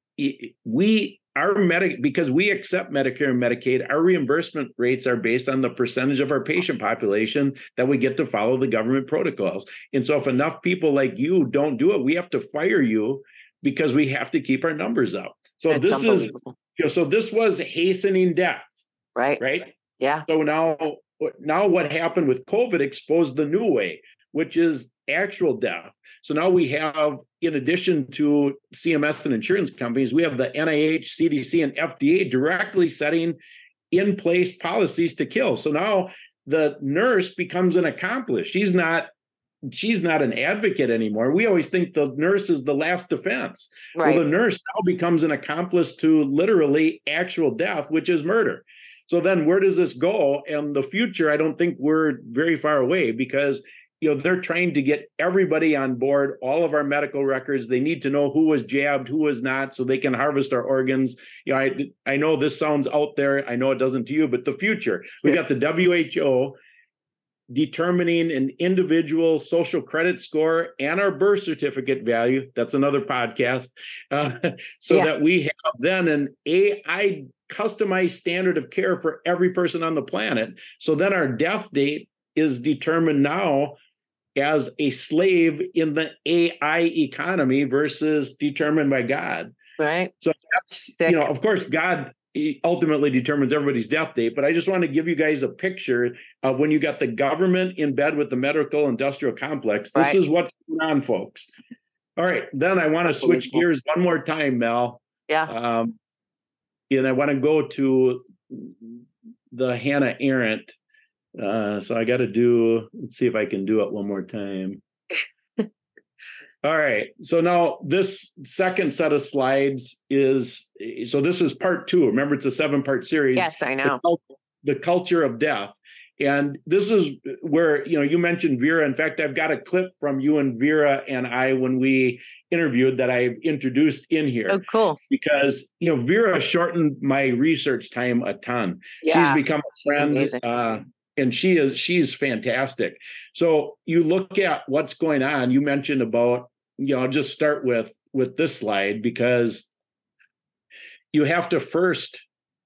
we Our medic because we accept Medicare and Medicaid, our reimbursement rates are based on the percentage of our patient population that we get to follow the government protocols. And so if enough people like you don't do it, we have to fire you because we have to keep our numbers up. So That's this is, you know, so this was hastening death. Right. Right. Yeah. So now, now what happened with COVID exposed the new way, which is actual death. So now we have, in addition to C M S and insurance companies, we have the N I H, C D C, and F D A directly setting in place policies to kill. So now the nurse becomes an accomplice. She's not, she's not an advocate anymore. We always think the nurse is the last defense. Right. Well, the nurse now becomes an accomplice to literally actual death, which is murder. So then where does this go? And the future, I don't think we're very far away, because you know, they're trying to get everybody on board, all of our medical records. They need to know who was jabbed, who was not, so they can harvest our organs. You know, I, I know this sounds out there. I know it doesn't to you, but the future. We yes. got the W H O determining an individual social credit score and our birth certificate value. That's another podcast. Uh, so yeah. that we have then an A I customized standard of care for every person on the planet. So then our death date is determined now as a slave in the A I economy versus determined by God. Right. So that's, Sick. you know, of course, God ultimately determines everybody's death date, but I just want to give you guys a picture of when you got the government in bed with the medical industrial complex. This right. is what's going on, folks. All right. Then I want to switch gears one more time, Mel. Yeah. Um, and I want to go to the Hannah Arendt. Uh, so I got to do, let's see if I can do it one more time. All right. So now this second set of slides is, so this is part two. Remember, it's a seven part series. Yes, I know. The, the culture of death. And this is where, you know, you mentioned Vera. In fact, I've got a clip from you and Vera and I when we interviewed that I've introduced in here. Oh, cool. Because, you know, Vera shortened my research time a ton. Yeah, she's become a friend. Uh, and she is, she's fantastic. So you look at what's going on. You mentioned about, you know, I'll just start with, with this slide, because you have to first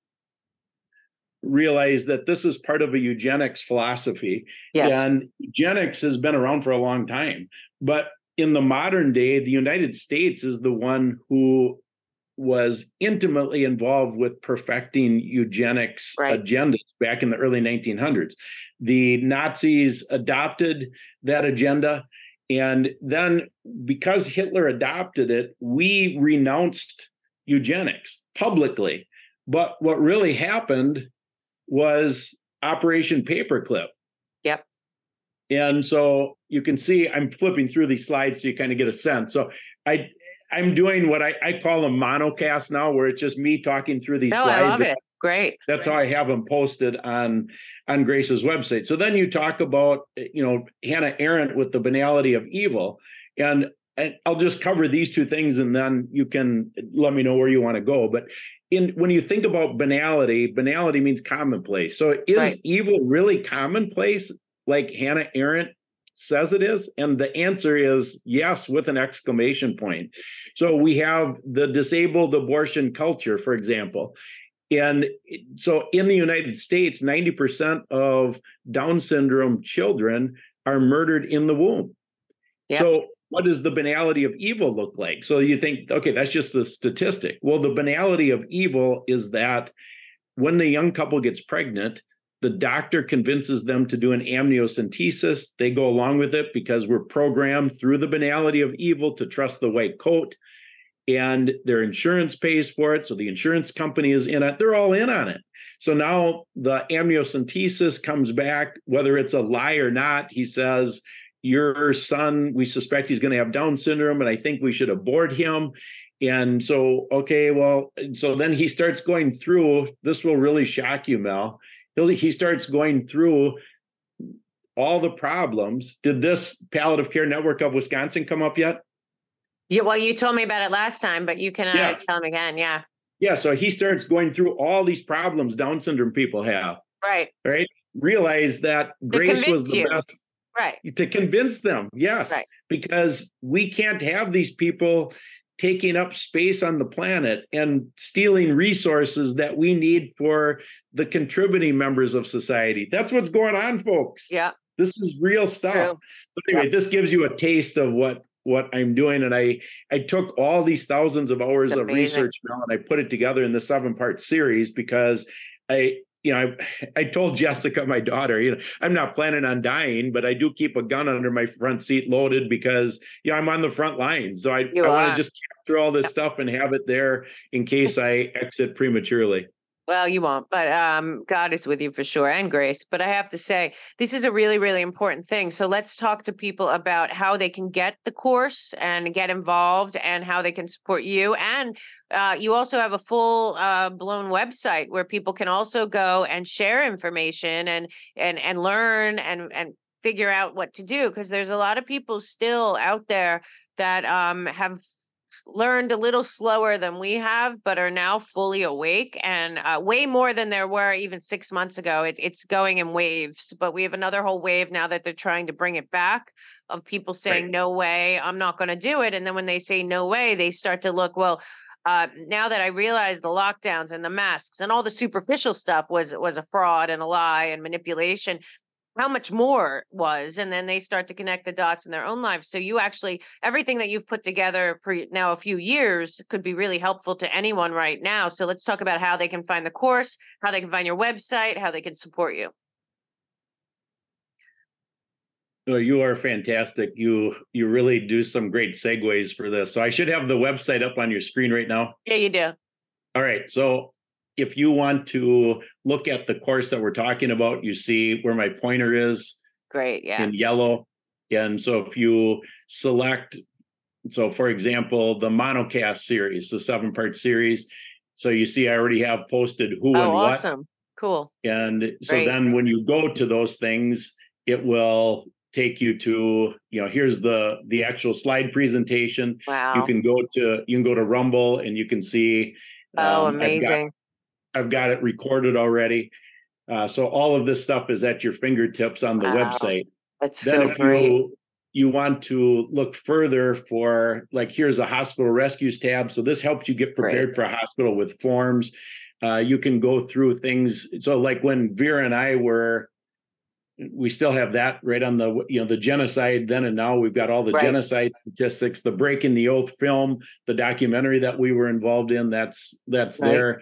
realize that this is part of a eugenics philosophy. Yes. And eugenics has been around for a long time. But in the modern day, the United States is the one who was intimately involved with perfecting eugenics right. agendas back in the early nineteen hundreds. The Nazis adopted that agenda. And then because Hitler adopted it, we renounced eugenics publicly. But what really happened was Operation Paperclip. Yep. And so you can see I'm flipping through these slides so you kind of get a sense. So I, I'm doing what I, I call a monocast now, where it's just me talking through these no, slides. I love it. Great. That's how I have them posted on, on Grace's website. So then you talk about, you know, Hannah Arendt with the banality of evil. And, and I'll just cover these two things and then you can let me know where you want to go. But in when you think about banality, banality means commonplace. So is right. evil really commonplace, like Hannah Arendt says it is? And the answer is yes, with an exclamation point. So we have the disabled abortion culture, for example. And so in the United States, ninety percent of Down syndrome children are murdered in the womb. Yep. So what does the banality of evil look like? So you think, okay, that's just a statistic. Well, the banality of evil is that when the young couple gets pregnant, the doctor convinces them to do an amniocentesis. They go along with it because we're programmed through the banality of evil to trust the white coat, and their insurance pays for it. So the insurance company is in it. They're all in on it. So now the amniocentesis comes back, whether it's a lie or not. He says, your son, we suspect he's going to have Down syndrome, and I think we should abort him. And so, okay, well, so then he starts going through, this will really shock you, Mel. He'll, he starts going through all the problems. Did this Palliative Care Network of Wisconsin come up yet? Yeah, well, you told me about it last time, but you can uh, yes. tell him again. Yeah. Yeah. So he starts going through all these problems Down syndrome people have. Right. Right. Realize that Grace was the you. best. Right. To convince them. Yes. Right. Because we can't have these people taking up space on the planet and stealing resources that we need for the contributing members of society. That's what's going on, folks. Yeah. This is real stuff. True. But anyway, yeah. this gives you a taste of what what I'm doing. And I, I took all these thousands of hours of research now and I put it together in the seven part series because I, you know, I, I told Jessica, my daughter, you know, I'm not planning on dying, but I do keep a gun under my front seat loaded because, you know, I'm on the front lines. So I, I want to just capture all this stuff and have it there in case I exit prematurely. Well, you won't, but um, God is with you for sure, and Grace. But I have to say, this is a really, really important thing. So let's talk to people about how they can get the course and get involved and how they can support you. And uh, you also have a full uh, blown website where people can also go and share information and and and learn and and figure out what to do. Because there's a lot of people still out there that um, have learned a little slower than we have, but are now fully awake and uh, way more than there were even six months ago. It, it's going in waves, but we have another whole wave now that they're trying to bring it back of people saying, right. no way, I'm not going to do it. And then when they say no way, they start to look, well, uh, now that I realize the lockdowns and the masks and all the superficial stuff was, was a fraud and a lie and manipulation, how much more was, and then they start to connect the dots in their own lives. So you actually, everything that you've put together for now a few years could be really helpful to anyone right now. So let's talk about how they can find the course, how they can find your website, how they can support you. Well, you are fantastic. You you really do some great segues for this. So I should have the website up on your screen right now. Yeah, you do. All right. So if you want to look at the course that we're talking about, you see where my pointer is. Great, yeah. In yellow. And so if you select, so for example, the Monocast series, the seven part series. So you see, I already have posted who oh, and what. Awesome. Cool. And so Great. then when you go to those things, it will take you to, you know, here's the the actual slide presentation. Wow. You can go to, you can go to Rumble and you can see. Oh, um, amazing. I've got it recorded already. Uh, so all of this stuff is at your fingertips on the wow. website. That's then so if great. you you want to look further for, like, here's a hospital rescues tab. So this helps you get prepared great. for a hospital with forms. Uh, you can go through things. So like when Vera and I were, we still have that right on the, you know, the genocide then and now. We've got all the right. genocide statistics, the Breaking the Oath film, the documentary that we were involved in, that's that's right. there.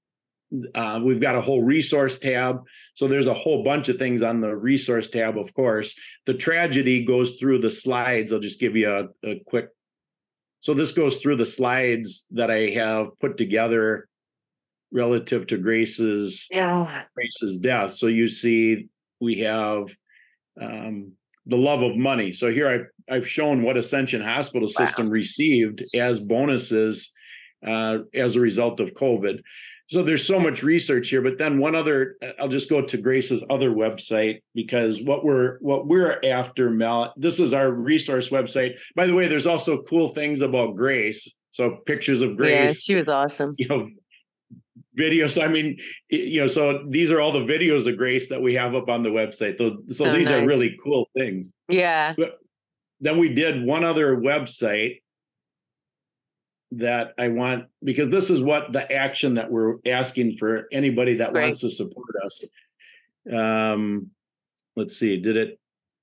Uh, we've got a whole resource tab. So there's a whole bunch of things on the resource tab, of course. The tragedy goes through the slides. I'll just give you a, a quick. So this goes through the slides that I have put together relative to Grace's, yeah. Grace's death. So you see we have um, the love of money. So here I've, I've shown what Ascension Hospital System wow. received as bonuses uh, as a result of COVID. So there's so much research here, but then one other, I'll just go to Grace's other website, because what we're what we're after, Mel, this is our resource website. By the way, there's also cool things about Grace. So pictures of Grace. Yeah, she was awesome. You know, videos. I mean, you know, so these are all the videos of Grace that we have up on the website. So, so, so these nice. Are really cool things. Yeah. But then we did one other website that I want, because this is what the action that we're asking for anybody that Great. wants to support us. Um, let's see, did it?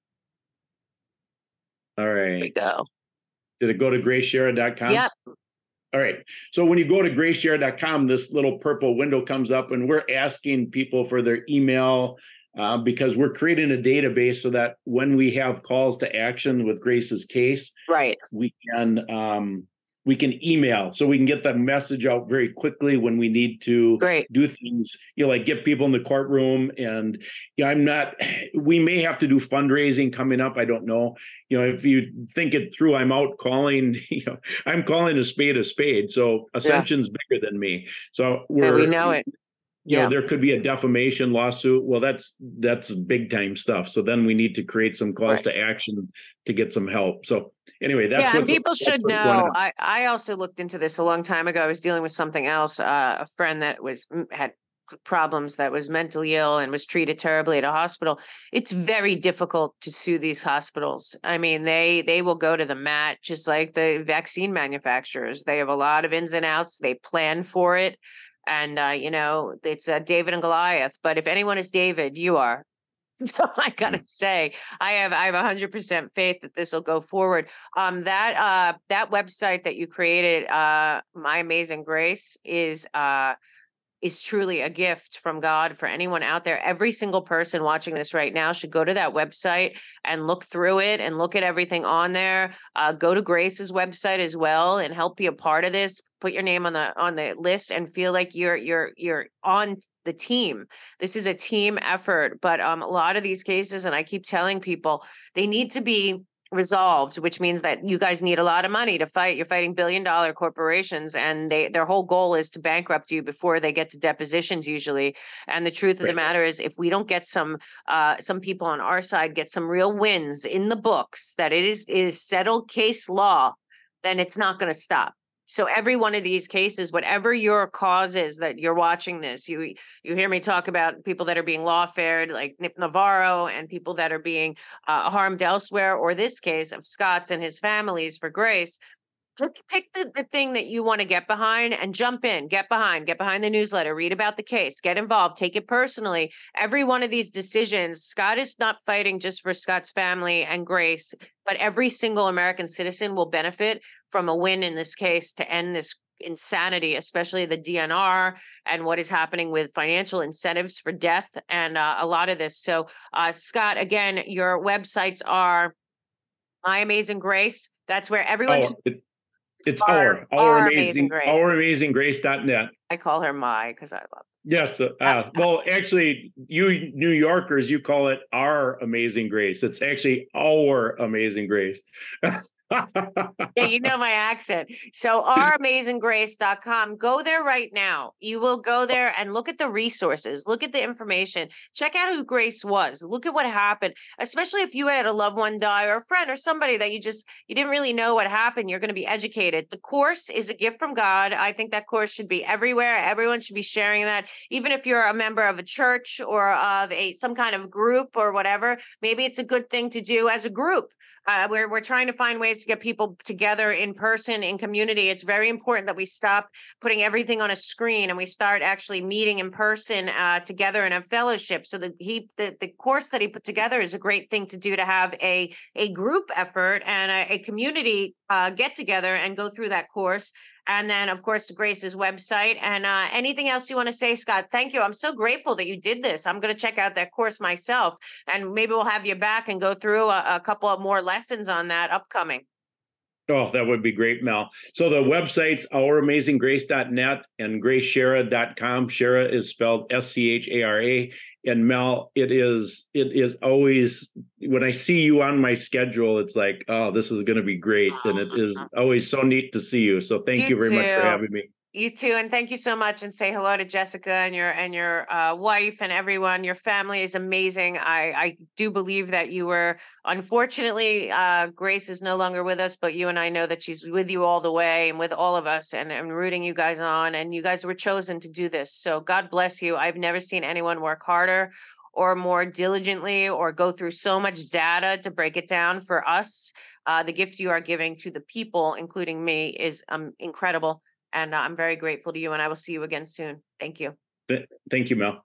All There we right. go. Did it go to grace shara dot com? Yep. All right. So when you go to grace shara dot com, this little purple window comes up and we're asking people for their email uh, because we're creating a database so that when we have calls to action with Grace's case, right, we can um, we can email so we can get the message out very quickly when we need to Great. do things, you know, like get people in the courtroom. And you know, I'm not, we may have to do fundraising coming up. I don't know. You know, if you think it through, I'm out calling, you know, I'm calling a spade a spade. So Ascension's yeah. bigger than me. So we're, and we know it. You yeah. know, there could be a defamation lawsuit. Well, that's that's big time stuff. So then we need to create some calls right. to action to get some help. So anyway, that's yeah, what and people should know. I I also looked into this a long time ago. I was dealing with something else. Uh, a friend that was had problems, that was mentally ill and was treated terribly at a hospital. It's very difficult to sue these hospitals. I mean, they they will go to the mat, just like the vaccine manufacturers. They have a lot of ins and outs. They plan for it. And, uh, you know, it's uh, David and Goliath. But if anyone is David, you are. So I got to say, I have I have one hundred percent faith that this will go forward. Um, that uh, that website that you created, uh, My Amazing Grace, is uh, is truly a gift from God for anyone out there. Every single person watching this right now should go to that website and look through it and look at everything on there. Uh, go to Grace's website as well and help be a part of this. Put your name on the on the list and feel like you're you're you're on the team. This is a team effort, but um, a lot of these cases, and I keep telling people, they need to be resolved, which means that you guys need a lot of money to fight. You're fighting billion dollar corporations, and they their whole goal is to bankrupt you before they get to depositions usually. And the truth of the matter is, if we don't get some uh, some people on our side get some real wins in the books, that it is it is settled case law, then it's not going to stop. So every one of these cases, whatever your cause is that you're watching this, you you hear me talk about people that are being lawfared, like Nip Navarro, and people that are being uh, harmed elsewhere, or this case of Scott's and his families for Grace. Pick, pick the, the thing that you want to get behind and jump in, get behind, get behind the newsletter, read about the case, get involved, take it personally. Every one of these decisions, Scott is not fighting just for Scott's family and Grace, but every single American citizen will benefit from a win in this case to end this insanity, especially the D N R and what is happening with financial incentives for death and uh, a lot of this. So, uh, Scott, again, your websites are My Amazing Grace. That's where everyone oh, should. It, it's our, our, our amazing, amazing grace. our amazing grace dot net. I call her My because I love her. Yes. Uh, well, actually, you New Yorkers, you call it our amazing grace. It's actually our amazing grace. Yeah, you know my accent. So our amazing grace dot com, go there right now. You will go there and look at the resources, look at the information, check out who Grace was, look at what happened, especially if you had a loved one die or a friend or somebody that you just, you didn't really know what happened. You're going to be educated. The course is a gift from God. I think that course should be everywhere. Everyone should be sharing that. Even if you're a member of a church or of a some kind of group or whatever, maybe it's a good thing to do as a group. Uh, we're, we're trying to find ways to get people together in person, in community. It's very important that we stop putting everything on a screen and we start actually meeting in person uh, together in a fellowship. So the, he, the, the course that he put together is a great thing to do, to have a, a group effort and a, a community uh, get together and go through that course. And then, of course, to Grace's website. And uh, anything else you want to say, Scott? Thank you. I'm so grateful that you did this. I'm going to check out that course myself, and maybe we'll have you back and go through a, a couple of more lessons on that upcoming. Oh, that would be great, Mel. So the website's our amazing grace dot net and grace shara dot com. Shara is spelled S C H A R A. And Mel, it is it is always, when I see you on my schedule, it's like, oh, this is going to be great. And it is always so neat to see you. So thank you, you very too. much for having me. You too, and thank you so much. And say hello to Jessica and your and your uh, wife and everyone. Your family is amazing. I I do believe that you were, unfortunately, uh, Grace is no longer with us, but you and I know that she's with you all the way and with all of us, and, and rooting you guys on. And you guys were chosen to do this. So God bless you. I've never seen anyone work harder or more diligently or go through so much data to break it down for us. Uh, the gift you are giving to the people, including me, is um, incredible. And uh, I'm very grateful to you, and I will see you again soon. Thank you. Th- Thank you, Mel.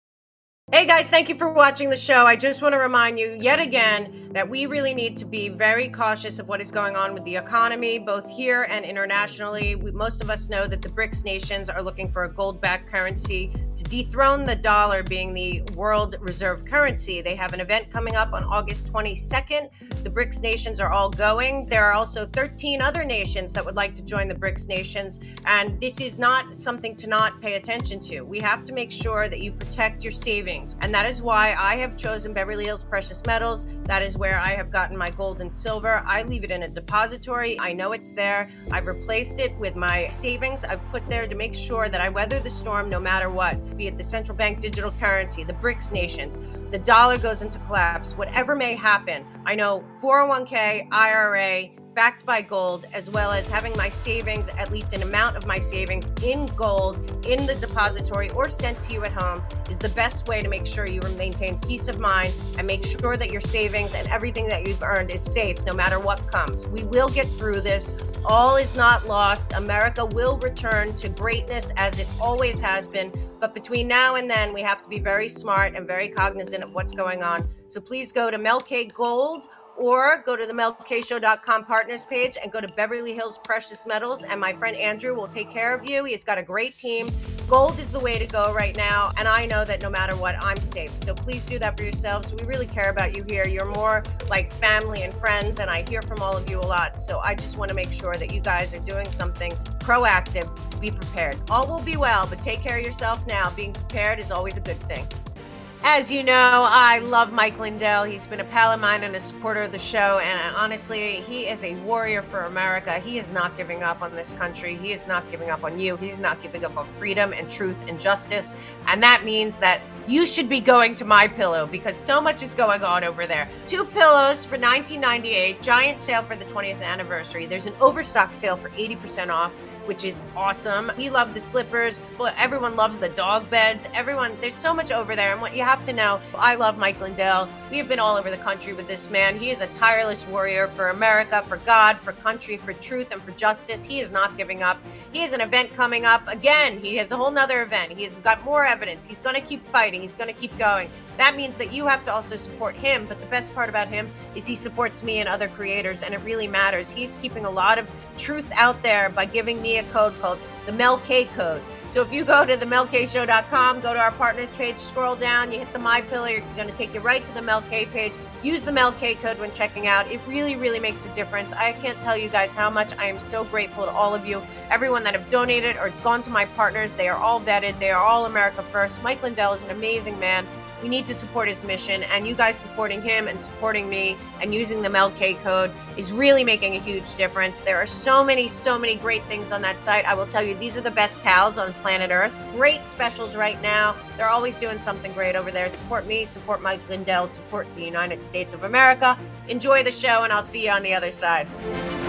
Hey guys, thank you for watching the show. I just want to remind you yet again that we really need to be very cautious of what is going on with the economy, both here and internationally. We, most of us know that the BRICS nations are looking for a gold-backed currency to dethrone the dollar being the world reserve currency. They have an event coming up on August twenty-second. The BRICS nations are all going. There are also thirteen other nations that would like to join the BRICS nations, and this is not something to not pay attention to. We have to make sure that you protect your savings. And that is why I have chosen Beverly Hills Precious Metals. That is where I have gotten my gold and silver. I leave it in a depository. I know it's there. I've replaced it with my savings I've put there to make sure that I weather the storm no matter what, be it the central bank digital currency, the BRICS nations, the dollar goes into collapse, whatever may happen. I know four oh one k, I R A, backed by gold, as well as having my savings, at least an amount of my savings in gold in the depository or sent to you at home, is the best way to make sure you maintain peace of mind and make sure that your savings and everything that you've earned is safe no matter what comes. We will get through this. All is not lost. America will return to greatness as it always has been. But between now and then, we have to be very smart and very cognizant of what's going on. So please go to Mel K Gold, or go to the mel k show dot com partners page and go to Beverly Hills Precious Metals, and my friend Andrew will take care of you. He's got a great team. Gold is the way to go right now, and I know that no matter what, I'm safe. So please do that for yourselves. We really care about you here. You're more like family and friends, and I hear from all of you a lot. So I just want to make sure that you guys are doing something proactive to be prepared. All will be well, but take care of yourself now. Being prepared is always a good thing. As you know, I love Mike Lindell. He's been a pal of mine and a supporter of the show, and honestly, he is a warrior for America. He is not giving up on this country. He is not giving up on you. He's not giving up on freedom and truth and justice, and that means that you should be going to MyPillow because so much is going on over there. Two pillows for nineteen ninety-eight, giant sale for the twentieth anniversary. There's an overstock sale for eighty percent off, which is awesome. We love the slippers, but everyone loves the dog beds. Everyone, there's so much over there. And what you have to know, I love Mike Lindell. We have been all over the country with this man. He is a tireless warrior for America, for God, for country, for truth, and for justice. He is not giving up. He has an event coming up. Again, he has a whole nother event. He has got more evidence. He's going to keep fighting. He's going to keep going. That means that you have to also support him. But the best part about him is he supports me and other creators, and it really matters. He's keeping a lot of truth out there by giving me a code called the Mel K code. So if you go to the mel k show dot com, go to our partners page, scroll down, you hit the MyPillow, you're going to take you right to the Mel K page. Use the Mel K code when checking out. It really, really makes a difference. I can't tell you guys how much I am so grateful to all of you, everyone that have donated or gone to my partners. They are all vetted. They are all America first. Mike Lindell is an amazing man. We need to support his mission, and you guys supporting him and supporting me and using the Mel K code is really making a huge difference. There are so many, so many great things on that site. I will tell you, these are the best towels on planet Earth. Great specials right now. They're always doing something great over there. Support me, support Mike Lindell, support the United States of America. Enjoy the show, and I'll see you on the other side.